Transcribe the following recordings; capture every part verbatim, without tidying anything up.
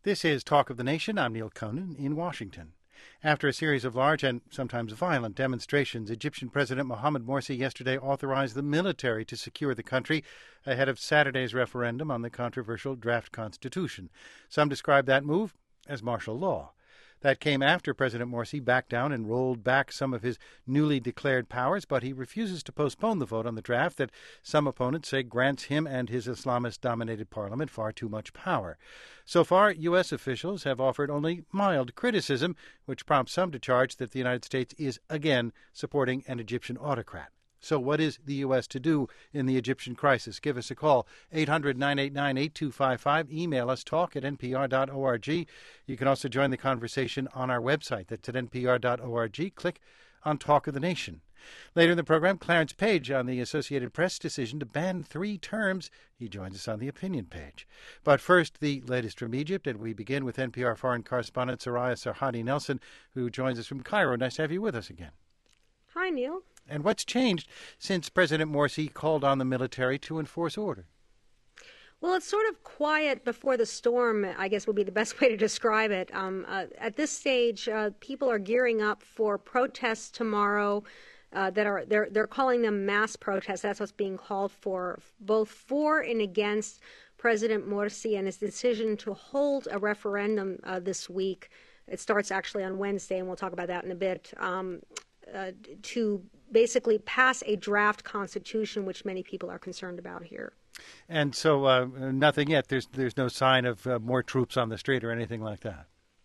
This is Talk of the Nation. I'm Neil Conan in Washington. After a series of large and sometimes violent demonstrations, Egyptian President Mohamed Morsi yesterday authorized the military to secure the country ahead of Saturday's referendum on the controversial draft constitution. Some describe that move as martial law. That came after President Morsi backed down and rolled back some of his newly declared powers, but he refuses to postpone the vote on the draft that some opponents say grants him and his Islamist-dominated parliament far too much power. So far, U S officials have offered only mild criticism, which prompts some to charge that the United States is again supporting an Egyptian autocrat. So what is the U S to do in the Egyptian crisis? Give us a call, eight hundred, nine eight nine, eight two five five. Email us, talk at n p r dot org. You can also join the conversation on our website. That's at n p r dot org. Click on Talk of the Nation. Later in the program, Clarence Page on the Associated Press decision to ban three terms. He joins us on the opinion page. But first, the latest from Egypt, and we begin with N P R foreign correspondent Soraya Sarhadi Nelson, who joins us from Cairo. Nice to have you with us again. Hi, Neil. And what's changed since President Morsi called on the military to enforce order? Well, it's sort of quiet before the storm, I guess would be the best way to describe it. Um, uh, at this stage, uh, people are gearing up for protests tomorrow uh, that are, they're, they're calling them mass protests. That's what's being called for, both for and against President Morsi and his decision to hold a referendum uh, this week. It starts actually on Wednesday, and we'll talk about that in a bit, um, uh, to basically pass a draft constitution, which many people are concerned about here. And so uh, nothing yet. There's there's no sign of uh, more troops on the street or anything like that.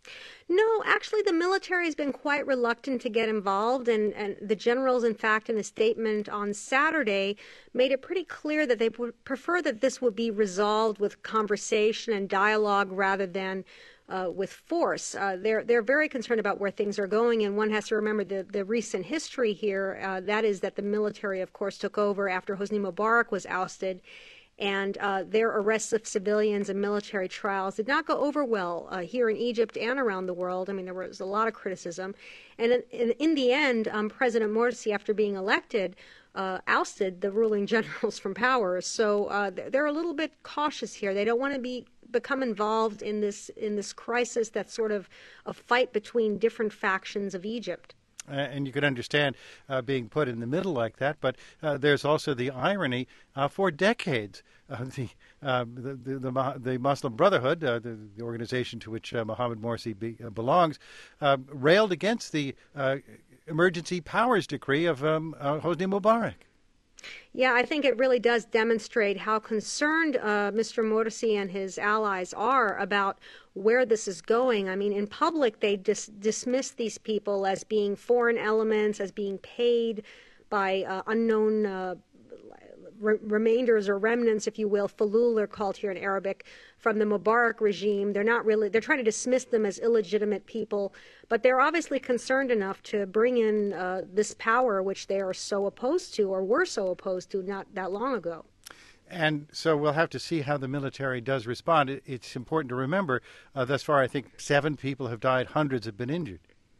No, actually, the military has been quite reluctant to get involved. And, and the generals, in fact, in a statement on Saturday, made it pretty clear that they would prefer that this would be resolved with conversation and dialogue rather than Uh, with force. Uh, they're they're very concerned about where things are going, and one has to remember the, the recent history here. Uh, that is that the military, of course, took over after Hosni Mubarak was ousted, and uh, their arrests of civilians and military trials did not go over well uh, here in Egypt and around the world. I mean, there was a lot of criticism. And in, in, in the end, um, President Morsi, after being elected, uh, ousted the ruling generals from power. So uh, they're a little bit cautious here. They don't want to be become involved in this in this crisis that's sort of a fight between different factions of Egypt. Uh, and you could understand uh, being put in the middle like that, but uh, there's also the irony uh, for decades. Uh, the, uh, the, the, the the Muslim Brotherhood, uh, the, the organization to which uh, Mohamed Morsi be, uh, belongs, uh, railed against the uh, emergency powers decree of um, uh, Hosni Mubarak. Yeah, I think it really does demonstrate how concerned uh, Mister Morsi and his allies are about where this is going. I mean, in public, they dis- dismiss these people as being foreign elements, as being paid by uh, unknown uh, re- remainders or remnants, if you will. Fulul are called here in Arabic, from the Mubarak regime. They're not really, they're trying to dismiss them as illegitimate people, but they're obviously concerned enough to bring in uh, this power, which they are so opposed to, or were so opposed to not that long ago. And so we'll have to see how the military does respond. It's important to remember, uh, thus far, I think seven people have died, hundreds have been injured.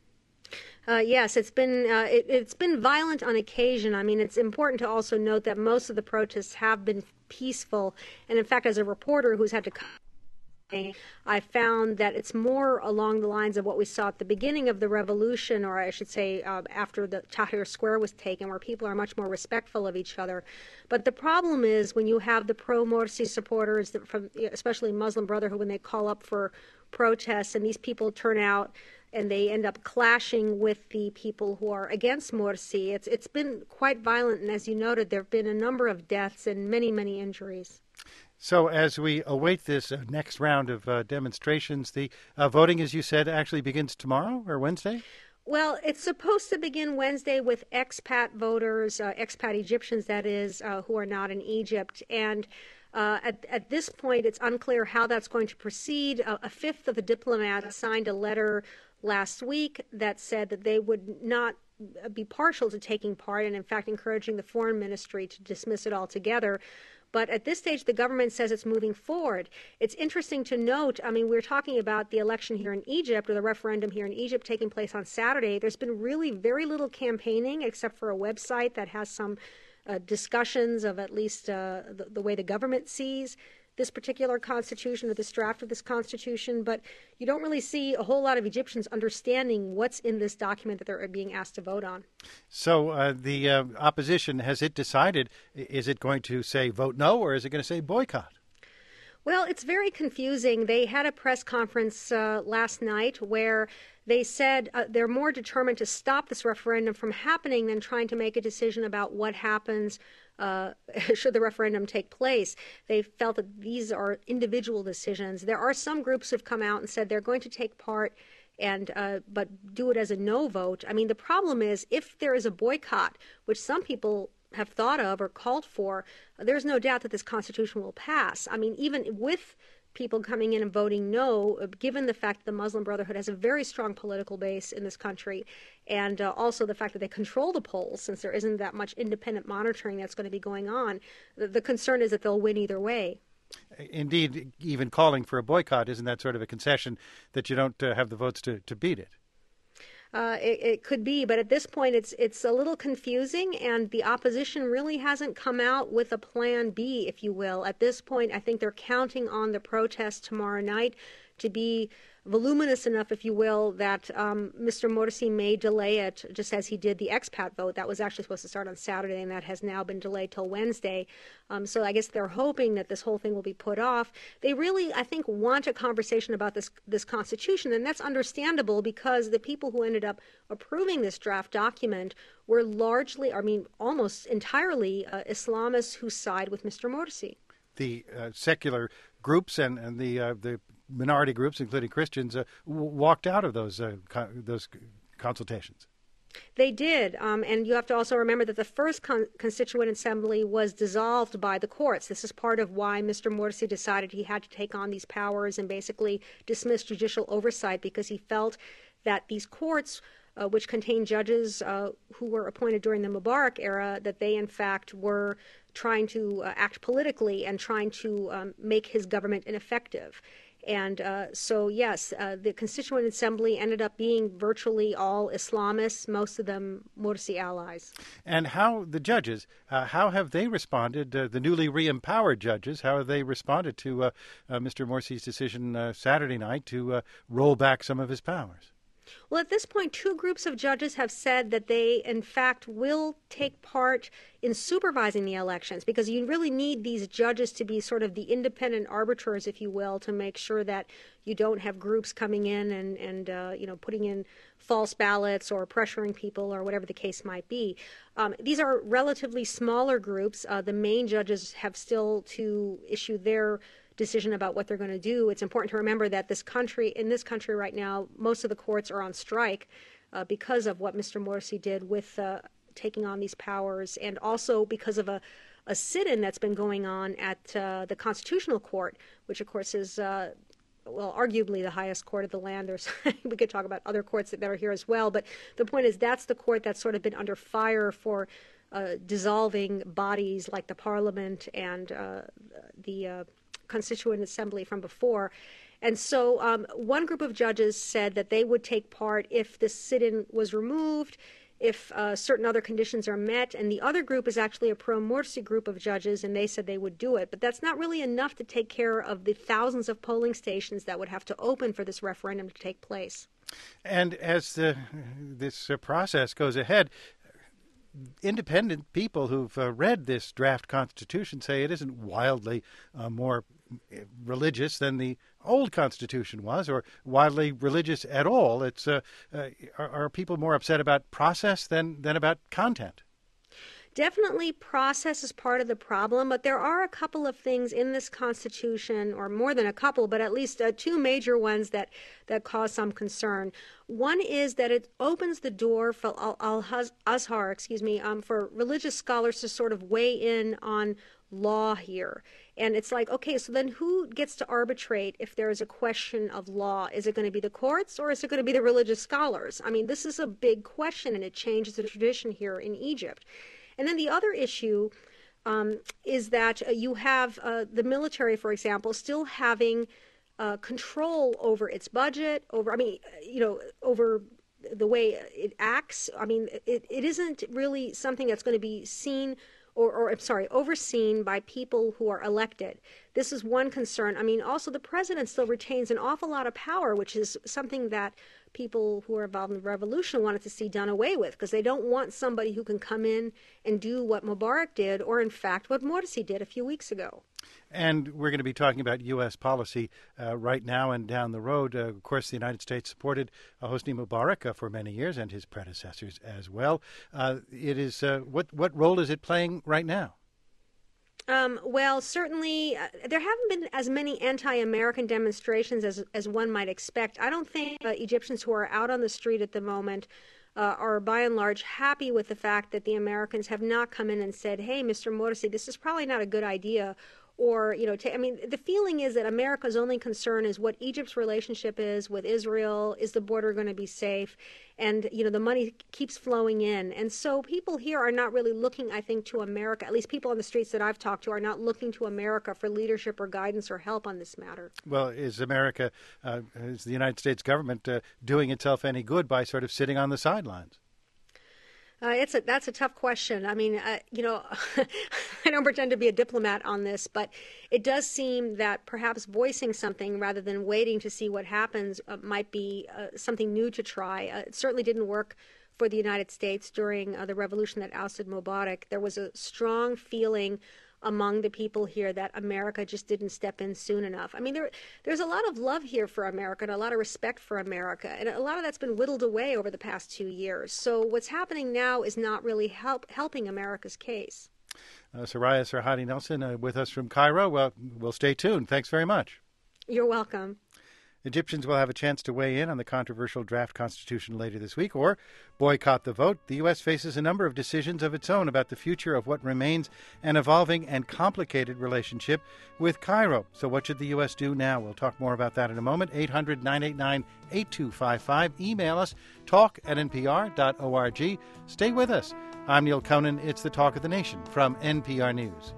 Uh, yes, it's been uh, it, it's been violent on occasion. I mean, it's important to also note that most of the protests have been peaceful. And in fact, as a reporter who's had to come, I found that it's more along the lines of what we saw at the beginning of the revolution, or I should say uh, after the Tahrir Square was taken, where people are much more respectful of each other. But the problem is when you have the pro-Morsi supporters, that from especially Muslim Brotherhood, when they call up for protests, and these people turn out and they end up clashing with the people who are against Morsi. It's it's been quite violent, and as you noted, there have been a number of deaths and many, many injuries. So as we await this uh, next round of uh, demonstrations, the uh, voting, as you said, actually begins tomorrow or Wednesday? Well, it's supposed to begin Wednesday with expat voters, uh, expat Egyptians, that is, uh, who are not in Egypt. And uh, at, at this point, it's unclear how that's going to proceed. Uh, a fifth of the diplomats signed a letter last week that said that they would not be partial to taking part, and in fact encouraging the foreign ministry to dismiss it altogether. But at this stage, the government says it's moving forward. It's interesting to note, I mean, we're talking about the election here in Egypt, or the referendum here in Egypt taking place on Saturday. There's been really very little campaigning, except for a website that has some uh, discussions of at least uh, the, the way the government sees this particular constitution or this draft of this constitution, but you don't really see a whole lot of Egyptians understanding what's in this document that they're being asked to vote on. So uh, the uh, opposition, has it decided, is it going to say vote no, or is it going to say boycott? Well, it's very confusing. They had a press conference uh, last night where they said uh, they're more determined to stop this referendum from happening than trying to make a decision about what happens uh, should the referendum take place. They felt that these are individual decisions. There are some groups who have come out and said they're going to take part and uh, but do it as a no vote. I mean, the problem is if there is a boycott, which some people have thought of or called for, there's no doubt that this constitution will pass. I mean, even with people coming in and voting no, given the fact that the Muslim Brotherhood has a very strong political base in this country, and uh, also the fact that they control the polls, since there isn't that much independent monitoring that's going to be going on, the, the concern is that they'll win either way. Indeed, even calling for a boycott, isn't that sort of a concession that you don't uh, have the votes to, to beat it? Uh, it, it could be, but at this point it's it's a little confusing, and the opposition really hasn't come out with a plan B, if you will. At this point, I think they're counting on the protest tomorrow night to be voluminous enough, if you will, that um, Mister Morsi may delay it, just as he did the expat vote. That was actually supposed to start on Saturday, and that has now been delayed till Wednesday. Um, so I guess they're hoping that this whole thing will be put off. They really, I think, want a conversation about this this Constitution, and that's understandable because the people who ended up approving this draft document were largely, I mean, almost entirely uh, Islamists who side with Mister Morsi. The uh, secular groups and, and the uh, the minority groups, including Christians, uh, w- walked out of those uh, co- those consultations. They did, um, and you have to also remember that the first con- Constituent Assembly was dissolved by the courts. This is part of why Mister Morsi decided he had to take on these powers and basically dismiss judicial oversight, because he felt that these courts, uh, which contained judges uh, who were appointed during the Mubarak era, that they in fact were trying to uh, act politically and trying to um, make his government ineffective. And uh, so, yes, uh, the Constituent Assembly ended up being virtually all Islamists, most of them Morsi allies. And how the judges, uh, how have they responded, uh, the newly re-empowered judges, how have they responded to uh, uh, Mister Morsi's decision uh, Saturday night to uh, roll back some of his powers? Well, at this point, two groups of judges have said that they, in fact, will take part in supervising the elections, because you really need these judges to be sort of the independent arbiters, if you will, to make sure that you don't have groups coming in and, and uh, you know, putting in false ballots or pressuring people or whatever the case might be. Um, these are relatively smaller groups. Uh, the main judges have still to issue their decision about what they're going to do. It's important to remember that this country, in this country right now, most of the courts are on strike uh, because of what Mister Morsi did with uh, taking on these powers, and also because of a, a sit-in that's been going on at uh, the Constitutional Court, which of course is uh, well, arguably the highest court of the land. There's we could talk about other courts that are here as well, but the point is that's the court that's sort of been under fire for uh, dissolving bodies like the Parliament and uh, the uh, Constituent Assembly from before. And so um, one group of judges said that they would take part if the sit-in was removed, if uh, certain other conditions are met, and the other group is actually a pro-Morsi group of judges, and they said they would do it. But that's not really enough to take care of the thousands of polling stations that would have to open for this referendum to take place. And as the, this uh, process goes ahead, independent people who've uh, read this draft constitution say it isn't wildly uh, more religious than the old constitution was, or wildly religious at all. It's uh, uh, are, are people more upset about process than than about content? Definitely process is part of the problem, but there are a couple of things in this Constitution, or more than a couple, but at least uh, two major ones that, that cause some concern. One is that it opens the door for Al-Azhar, excuse me, um, for religious scholars to sort of weigh in on law here. And it's like, okay, so then who gets to arbitrate if there is a question of law? Is it going to be the courts, or is it going to be the religious scholars? I mean, this is a big question, and it changes the tradition here in Egypt. And then the other issue um, is that uh, you have uh, the military, for example, still having uh, control over its budget, over, I mean, you know, over the way it acts. I mean, it, it isn't really something that's going to be seen or, or, I'm sorry, overseen by people who are elected. this is one concern. I mean, also the president still retains an awful lot of power, which is something that people who are involved in the revolution wanted to see done away with, because they don't want somebody who can come in and do what Mubarak did, or in fact what Morsi did a few weeks ago. And we're going to be talking about U S policy uh, right now and down the road. Uh, of course, the United States supported uh, Hosni Mubarak uh, for many years, and his predecessors as well. Uh, it is uh, what what role is it playing right now? Um, well, certainly uh, there haven't been as many anti-American demonstrations as as one might expect. I don't think uh, Egyptians who are out on the street at the moment uh, are by and large happy with the fact that the Americans have not come in and said, "Hey, Mister Morsi, this is probably not a good idea." Or, you know, to, I mean, the feeling is that America's only concern is what Egypt's relationship is with Israel. Is the border going to be safe? And, you know, the money keeps flowing in. And so people here are not really looking, I think, to America. At least people on the streets that I've talked to are not looking to America for leadership or guidance or help on this matter. Well, is America, uh, is the United States government uh, doing itself any good by sort of sitting on the sidelines? Uh, it's a, that's a tough question. I mean, uh, you know, I don't pretend to be a diplomat on this, but it does seem that perhaps voicing something rather than waiting to see what happens uh, might be uh, something new to try. Uh, it certainly didn't work for the United States during uh, the revolution that ousted Mubarak. There was a strong feeling among the people here that America just didn't step in soon enough. I mean, there, there's a lot of love here for America and a lot of respect for America, and a lot of that's been whittled away over the past two years. So what's happening now is not really help, helping America's case. Uh, Soraya Sarhadi Nelson uh, with us from Cairo. Well, we'll stay tuned. Thanks very much. You're welcome. Egyptians will have a chance to weigh in on the controversial draft constitution later this week or boycott the vote. The U S faces a number of decisions of its own about the future of what remains an evolving and complicated relationship with Cairo. So what should the U S do now? We'll talk more about that in a moment. eight hundred, nine eight nine, eight two five five. Email us, talk at n p r dot org. Stay with us. I'm Neil Conan. It's the Talk of the Nation from N P R News.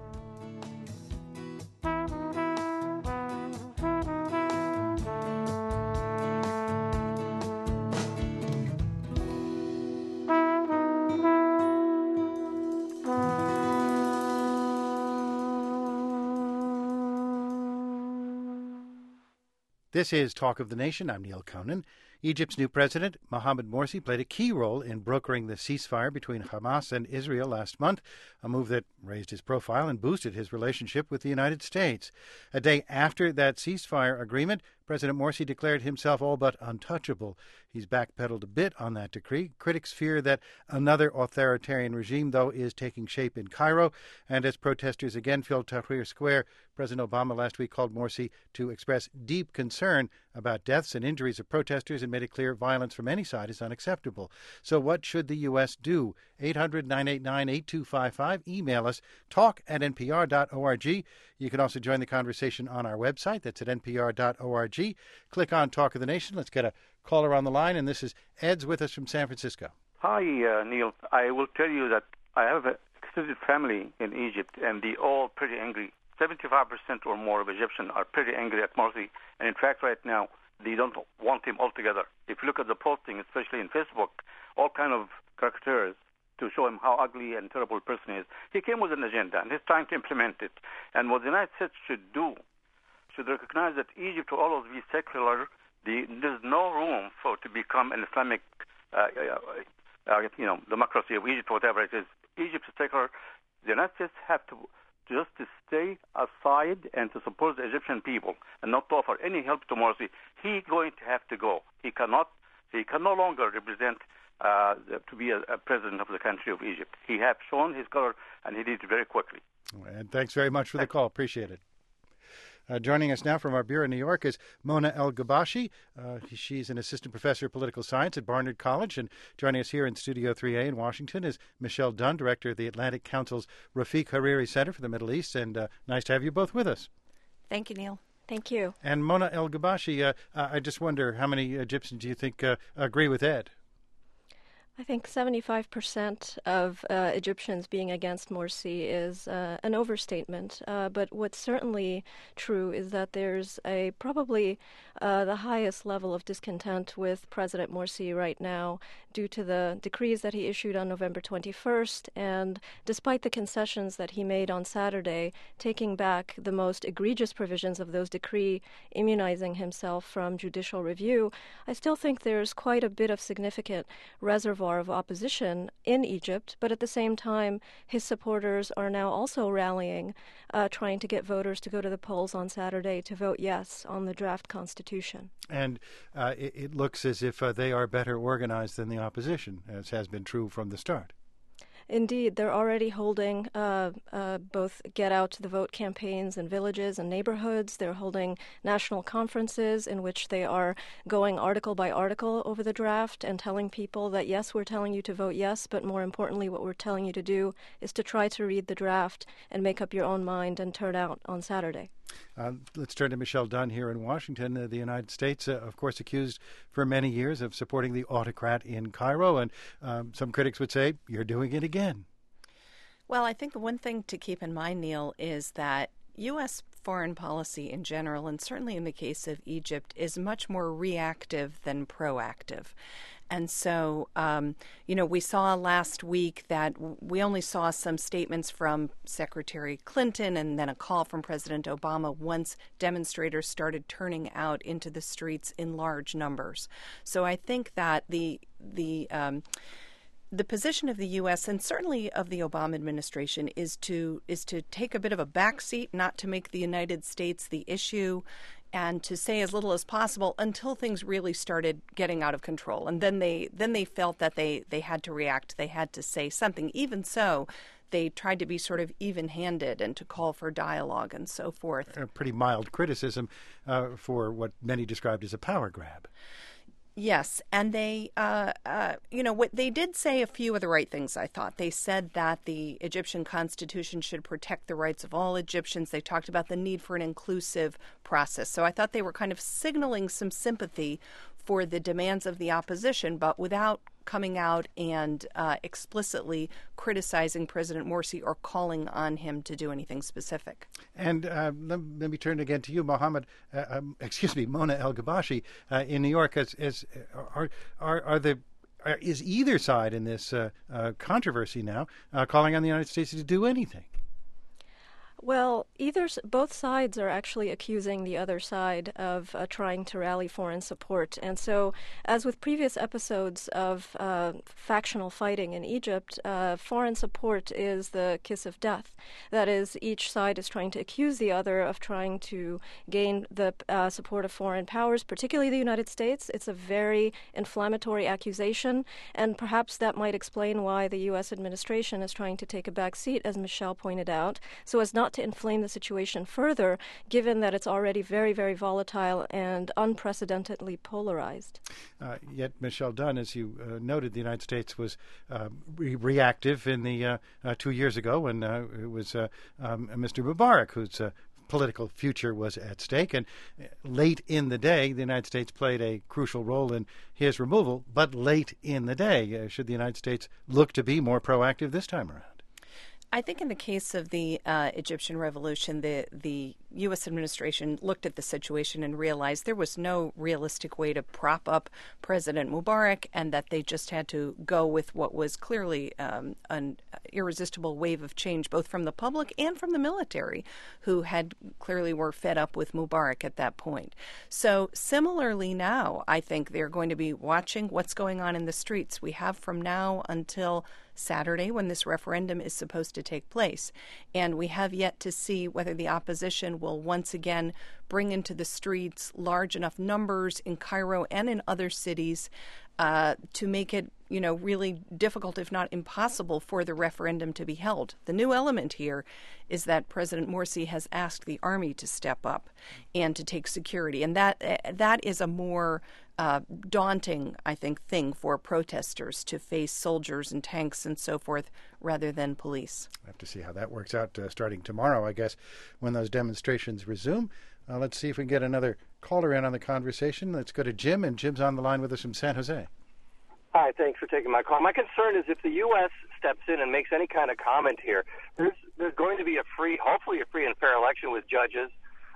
This is Talk of the Nation. I'm Neil Conan. Egypt's new president, Mohamed Morsi, played a key role in brokering the ceasefire between Hamas and Israel last month, a move that raised his profile and boosted his relationship with the United States. A day after that ceasefire agreement, President Morsi declared himself all but untouchable. He's backpedaled a bit on that decree. Critics fear that another authoritarian regime, though, is taking shape in Cairo. And as protesters again filled Tahrir Square, President Obama last week called Morsi to express deep concern about deaths and injuries of protesters and made it clear violence from any side is unacceptable. So what should the U S do? eight hundred, nine eight nine, eight two five five. Email us, talk at n p r dot org. You can also join the conversation on our website. That's at n p r dot org. Click on Talk of the Nation. Let's get a caller on the line, and this is Ed's with us from San Francisco. Hi, uh, Neil. I will tell you that I have an extended family in Egypt, and they're all pretty angry. seventy-five percent or more of Egyptians are pretty angry at Morsi, and in fact, right now, they don't want him altogether. If you look at the posting, especially in Facebook, all kind of caricatures to show him how ugly and terrible a person he is. He came with an agenda, and he's trying to implement it. And what the United States should do, should recognize that Egypt will always be secular. The, there's no room for it to become an Islamic, uh, uh, uh, you know, democracy of Egypt, whatever it is. Egypt is secular. The United States have to just to stay aside and to support the Egyptian people and not to offer any help to Morsi. He's going to have to go. He cannot. He can no longer represent uh, to be a, a president of the country of Egypt. He has shown his color, and he did it very quickly. And thanks very much for the call. Appreciate it. Uh, joining us now from our bureau in New York is Mona El-Ghabashi. Uh, she's an assistant professor of political science at Barnard College. And joining us here in Studio three A in Washington is Michelle Dunn, director of the Atlantic Council's Rafiq Hariri Center for the Middle East. And uh, nice to have you both with us. Thank you, Neil. Thank you. And Mona El-Ghabashi, uh, uh, I just wonder, how many Egyptians do you think uh, agree with Ed? I think seventy-five percent of uh, Egyptians being against Morsi is uh, an overstatement. Uh, but what's certainly true is that there's a probably uh, the highest level of discontent with President Morsi right now due to the decrees that he issued on November twenty-first, and despite the concessions that he made on Saturday, taking back the most egregious provisions of those decrees, immunizing himself from judicial review, I still think there's quite a bit of significant reservoir of opposition in Egypt, but at the same time, his supporters are now also rallying, uh, trying to get voters to go to the polls on Saturday to vote yes on the draft constitution. And uh, it, it looks as if uh, they are better organized than the opposition, as has been true from the start. Indeed, they're already holding uh, uh, both get-out-to-the-vote campaigns in villages and neighborhoods. They're holding national conferences in which they are going article by article over the draft and telling people that, yes, we're telling you to vote yes, but more importantly, what we're telling you to do is to try to read the draft and make up your own mind and turn out on Saturday. Uh, let's turn to Michelle Dunn here in Washington. Uh, the United States, uh, of course, accused for many years of supporting the autocrat in Cairo, and um, some critics would say, you're doing it again. Well, I think the one thing to keep in mind, Neil, is that U S foreign policy in general, and certainly in the case of Egypt, is much more reactive than proactive. And so, um, you know, we saw last week that we only saw some statements from Secretary Clinton and then a call from President Obama once demonstrators started turning out into the streets in large numbers. So I think that the the um, the position of the U S and certainly of the Obama administration is to is to take a bit of a backseat, not to make the United States the issue, and to say as little as possible until things really started getting out of control. And then they then they felt that they, they had to react. They had to say something. Even so, they tried to be sort of even-handed and to call for dialogue and so forth. A pretty mild criticism uh, for what many described as a power grab. Yes, and they, uh, uh, you know, what they did say a few of the right things, I thought. They said that the Egyptian constitution should protect the rights of all Egyptians. They talked about the need for an inclusive process. So I thought they were kind of signaling some sympathy for the demands of the opposition, but without coming out and uh, explicitly criticizing President Morsi or calling on him to do anything specific. And uh, let, let me turn again to you, Mohammed. Uh, um, excuse me, Mona El-Ghabashi uh, in New York. As, as are are are the are, is either side in this uh, uh, controversy now uh, calling on the United States to do anything? Well, either both sides are actually accusing the other side of uh, trying to rally foreign support. And so, as with previous episodes of uh, factional fighting in Egypt, uh, foreign support is the kiss of death. That is, each side is trying to accuse the other of trying to gain the uh, support of foreign powers, particularly the United States. It's a very inflammatory accusation, and perhaps that might explain why the U S administration is trying to take a back seat, as Michelle pointed out, so as not to inflame the situation further, given that it's already very, very volatile and unprecedentedly polarized. Uh, yet, Michelle Dunn, as you uh, noted, the United States was uh, re- reactive in the uh, uh, two years ago when uh, it was uh, um, Mister Mubarak whose uh, political future was at stake. And late in the day, the United States played a crucial role in his removal. But late in the day, uh, should the United States look to be more proactive this time around? I think in the case of the uh, Egyptian revolution, the the U S administration looked at the situation and realized there was no realistic way to prop up President Mubarak, and that they just had to go with what was clearly um, an irresistible wave of change, both from the public and from the military, who had clearly were fed up with Mubarak at that point. So similarly now, I think they're going to be watching what's going on in the streets. We have from now until Saturday, when this referendum is supposed to take place. And we have yet to see whether the opposition will once again bring into the streets large enough numbers in Cairo and in other cities uh, to make it, you know, really difficult, if not impossible, for the referendum to be held. The new element here is that President Morsi has asked the army to step up and to take security. And that uh, that is a more Uh, daunting, I think, thing for protesters to face soldiers and tanks and so forth rather than police. We'll have to see how that works out uh, starting tomorrow, I guess, when those demonstrations resume. Uh, let's see if we can get another caller in on the conversation. Let's go to Jim, and Jim's on the line with us from San Jose. Hi, thanks for taking my call. My concern is if the U S steps in and makes any kind of comment here, there's there's going to be a free, hopefully a free and fair election with judges.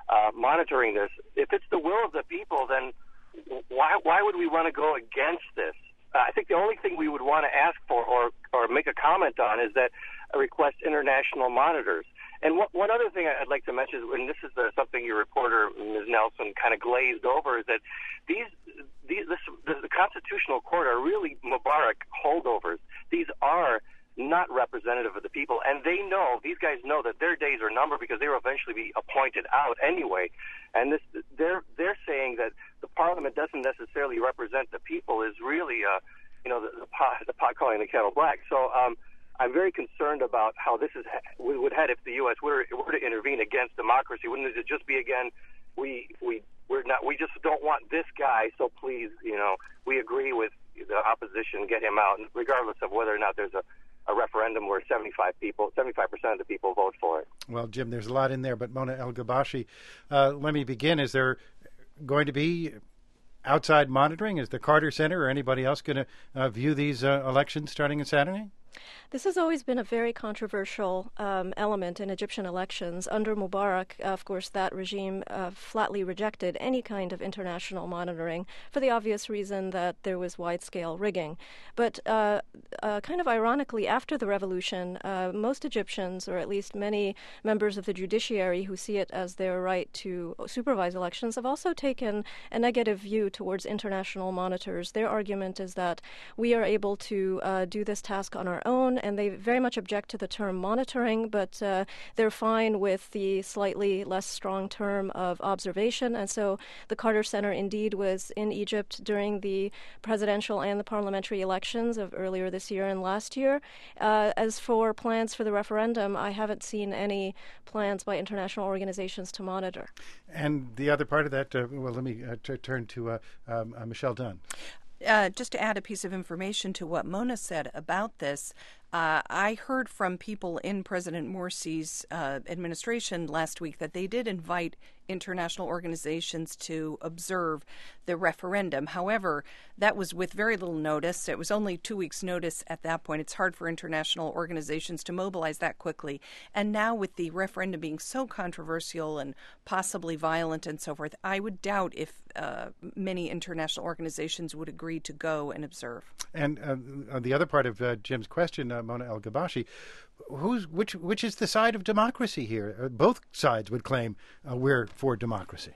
uh, monitoring this. If it's the will of the people, then why why would we want to go against this? Uh, I think the only thing we would want to ask for or or make a comment on is that uh, request international monitors. And what, one other thing I'd like to mention, and this is the, something your reporter, Miz Nelson, kind of glazed over, is that these, these this, the, the Constitutional Court are really Mubarak holdovers. These are not representative of the people, and they know, these guys know that their days are numbered because they will eventually be appointed out anyway. And this, they're they're saying that the Parliament doesn't necessarily represent the people is really, uh, you know, the, the pot the pot calling the kettle black. So. Um, I'm very concerned about how this is would head if the U S were, were to intervene against democracy. Wouldn't it just be again, we we we're not we just don't want this guy, so please, you know, we agree with the opposition, get him out, regardless of whether or not there's a, a referendum where seventy-five people, seventy-five percent of the people vote for it. Well, Jim, there's a lot in there, but Mona El-Ghabashi, uh, let me begin. Is there going to be outside monitoring? Is the Carter Center or anybody else going to uh, view these uh, elections starting on Saturday? This has always been a very controversial um, element in Egyptian elections. Under Mubarak, of course, that regime uh, flatly rejected any kind of international monitoring for the obvious reason that there was wide-scale rigging. But uh, uh, kind of ironically, after the revolution, uh, most Egyptians, or at least many members of the judiciary who see it as their right to supervise elections, have also taken a negative view towards international monitors. Their argument is that we are able to uh, do this task on our own, and they very much object to the term monitoring, but uh, they're fine with the slightly less strong term of observation. And so the Carter Center indeed was in Egypt during the presidential and the parliamentary elections of earlier this year and last year. Uh, as for plans for the referendum, I haven't seen any plans by international organizations to monitor. And the other part of that, uh, well, let me uh, t- turn to uh, um, uh, Michelle Dunn. Uh, just to add a piece of information to what Mona said about this, uh, I heard from people in President Morsi's uh, administration last week that they did invite international organizations to observe the referendum. However, that was with very little notice. It was only two weeks' notice at that point. It's hard for international organizations to mobilize that quickly. And now with the referendum being so controversial and possibly violent and so forth, I would doubt if uh, many international organizations would agree to go and observe. And uh, on the other part of uh, Jim's question, uh, Mona El-Ghabashi, who's which? Which is the side of democracy here? Uh, both sides would claim uh, we're for democracy.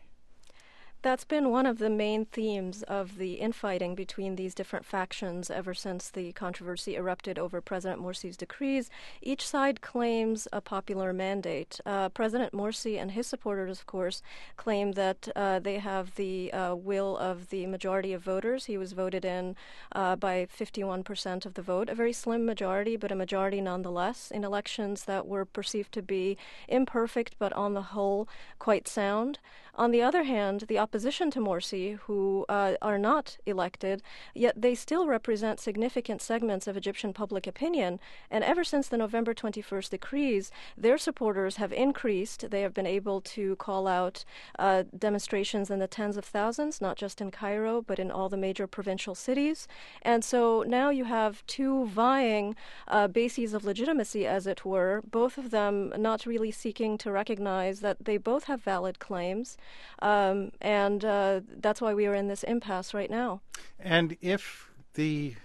That's been one of the main themes of the infighting between these different factions ever since the controversy erupted over President Morsi's decrees. Each side claims a popular mandate. Uh, President Morsi and his supporters, of course, claim that uh, they have the uh, will of the majority of voters. He was voted in uh, by fifty-one percent of the vote, a very slim majority, but a majority nonetheless, in elections that were perceived to be imperfect, but on the whole quite sound. On the other hand, the opposition to Morsi, who uh, are not elected, yet they still represent significant segments of Egyptian public opinion. And ever since the November twenty-first decrees, their supporters have increased. They have been able to call out uh, demonstrations in the tens of thousands, not just in Cairo, but in all the major provincial cities. And so now you have two vying uh, bases of legitimacy, as it were, both of them not really seeking to recognize that they both have valid claims. Um, and uh, that's why we are in this impasse right now. And if the,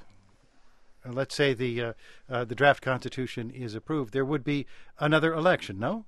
uh, let's say the uh, uh, the draft constitution is approved, there would be another election, no?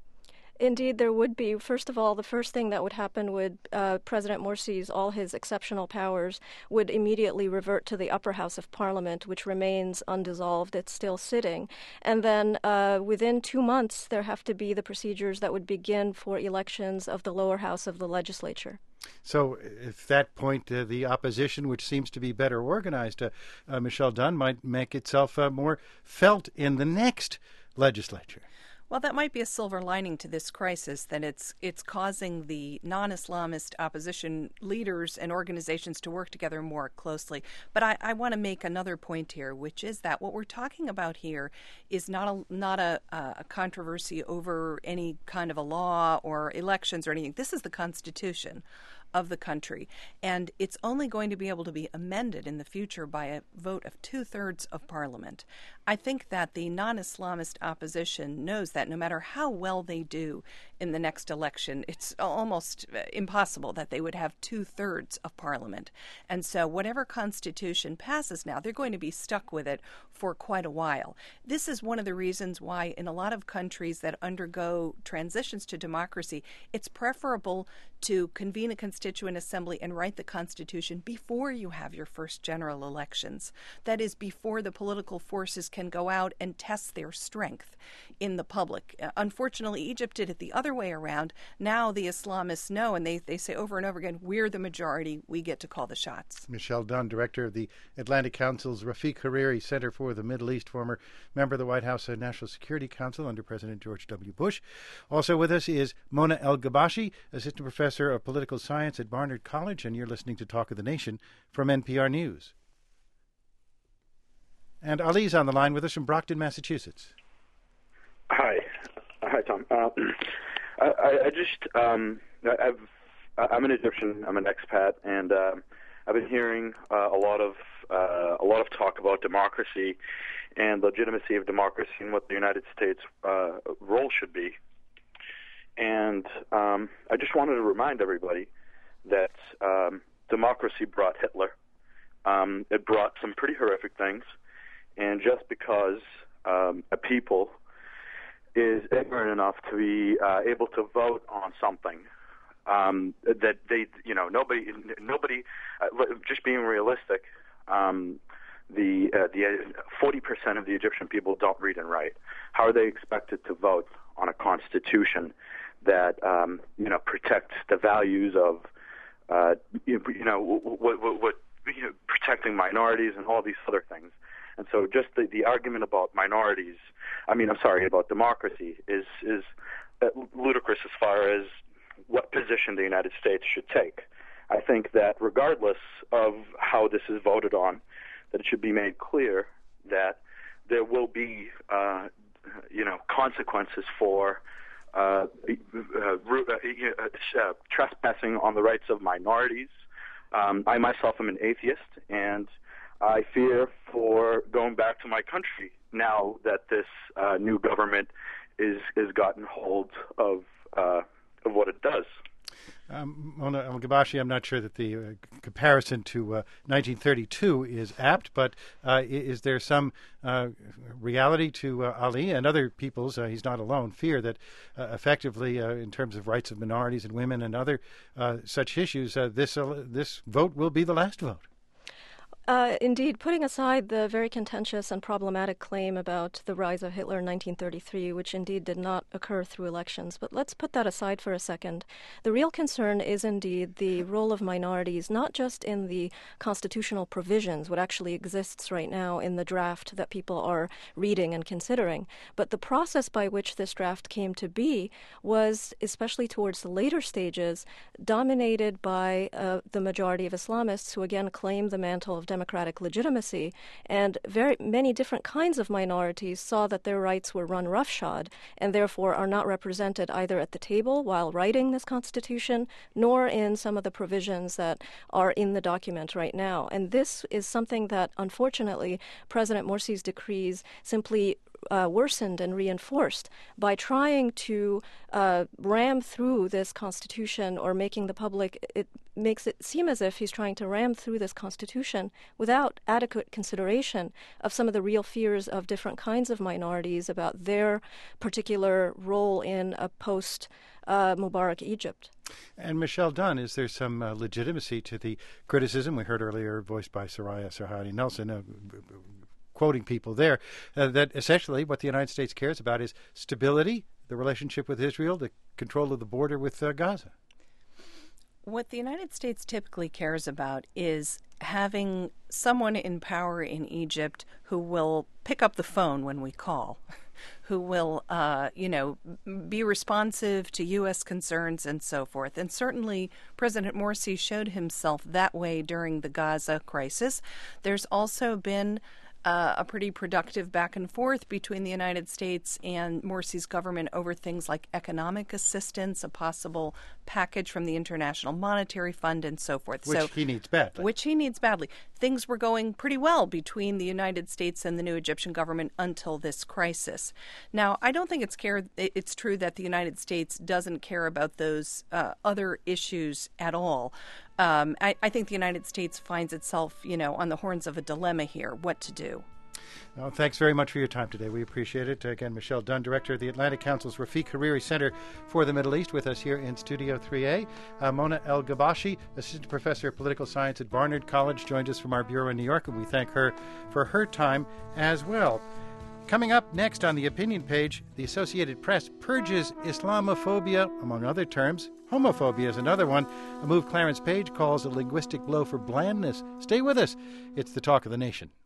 Indeed, there would be. First of all, the first thing that would happen would uh, President Morsi's, all his exceptional powers, would immediately revert to the upper house of parliament, which remains undissolved. It's still sitting. And then uh, within two months, there have to be the procedures that would begin for elections of the lower house of the legislature. So at that point, uh, the opposition, which seems to be better organized, uh, uh, Michelle Dunn, might make itself uh, more felt in the next legislature. Well, that might be a silver lining to this crisis, that it's it's causing the non-Islamist opposition leaders and organizations to work together more closely. But I, I want to make another point here, which is that what we're talking about here is not a not a, a controversy over any kind of a law or elections or anything. This is the Constitution of the country, and it's only going to be able to be amended in the future by a vote of two-thirds of Parliament. I think that the non-Islamist opposition knows that no matter how well they do in the next election, it's almost impossible that they would have two-thirds of parliament. And so whatever constitution passes now, they're going to be stuck with it for quite a while. This is one of the reasons why in a lot of countries that undergo transitions to democracy, it's preferable to convene a constituent assembly and write the Constitution before you have your first general elections. That is, before the political forces can go out and test their strength in the public. Uh, unfortunately, Egypt did it the other way around. Now the Islamists know, and they, they say over and over again, we're the majority, we get to call the shots. Michelle Dunn, director of the Atlantic Council's Rafiq Hariri Center for the Middle East, former member of the White House National Security Council under President George W. Bush. Also with us is Mona El-Ghabashi, assistant professor of political science at Barnard College, and you're listening to Talk of the Nation from N P R News. And Ali's on the line with us from Brockton, Massachusetts. Hi. Hi, Tom. Uh, I, I just, um, I've, I'm an Egyptian. I'm an expat, and uh, I've been hearing uh, a lot of uh, a lot of talk about democracy and legitimacy of democracy and what the United States' uh, role should be. And um, I just wanted to remind everybody that um, democracy brought Hitler. Um, it brought some pretty horrific things. And just because um, a people is ignorant enough to be uh, able to vote on something um, that they, you know, nobody, nobody, uh, just being realistic, um, the uh, the forty percent of the Egyptian people don't read and write. How are they expected to vote on a constitution that um, you know protects the values of uh, you, you know what, what, what you know, protecting minorities and all these other things? And so, just the, the argument about minorities, I mean, I'm sorry, about democracy is is ludicrous as far as what position the United States should take. I think that regardless of how this is voted on, that it should be made clear that there will be, uh, you know, consequences for uh, uh, uh, trespassing on the rights of minorities. Um, I myself am an atheist, and I fear for going back to my country now that this uh, new government is is gotten hold of uh, of what it does. Um, Mona El-Ghabashi, I'm not sure that the uh, comparison to uh, nineteen thirty-two is apt, but uh, is there some uh, reality to uh, Ali and other people's, uh, he's not alone, fear that uh, effectively, uh, in terms of rights of minorities and women and other uh, such issues, uh, this uh, this vote will be the last vote? Uh, indeed, putting aside the very contentious and problematic claim about the rise of Hitler in nineteen thirty-three, which indeed did not occur through elections, but let's put that aside for a second. The real concern is indeed the role of minorities, not just in the constitutional provisions, what actually exists right now in the draft that people are reading and considering, but the process by which this draft came to be was, especially towards the later stages, dominated by uh, the majority of Islamists who again claim the mantle of democratic legitimacy, and very many different kinds of minorities saw that their rights were run roughshod and therefore are not represented either at the table while writing this constitution nor in some of the provisions that are in the document right now. And this is something that unfortunately President Morsi's decrees simply Uh, worsened and reinforced by trying to uh, ram through this constitution, or making the public, it makes it seem as if he's trying to ram through this constitution without adequate consideration of some of the real fears of different kinds of minorities about their particular role in a post uh, Mubarak Egypt. And Michelle Dunn, is there some uh, legitimacy to the criticism we heard earlier voiced by Soraya Sarhadi Nelson, uh, quoting people there, uh, that essentially what the United States cares about is stability, the relationship with Israel, the control of the border with uh, Gaza? What the United States typically cares about is having someone in power in Egypt who will pick up the phone when we call, who will, uh, you know, be responsive to U S concerns and so forth. And certainly President Morsi showed himself that way during the Gaza crisis. There's also been uh, a pretty productive back and forth between the United States and Morsi's government over things like economic assistance, a possible package from the International Monetary Fund, and so forth. Which so, he needs badly. Which he needs badly. Things were going pretty well between the United States and the new Egyptian government until this crisis. Now, I don't think it's care. It's true that the United States doesn't care about those uh, other issues at all. Um, I, I think the United States finds itself, you know, on the horns of a dilemma here, what to do. Well, thanks very much for your time today. We appreciate it. Again, Michelle Dunn, Director of the Atlantic Council's Rafiq Hariri Center for the Middle East, with us here in Studio three A. Uh, Mona El-Gabashi, Assistant Professor of Political Science at Barnard College, joined us from our bureau in New York, and we thank her for her time as well. Coming up next on the opinion page, the Associated Press purges Islamophobia, among other terms. Homophobia is another one, a move Clarence Page calls a linguistic blow for blandness. Stay with us. It's the talk of the nation.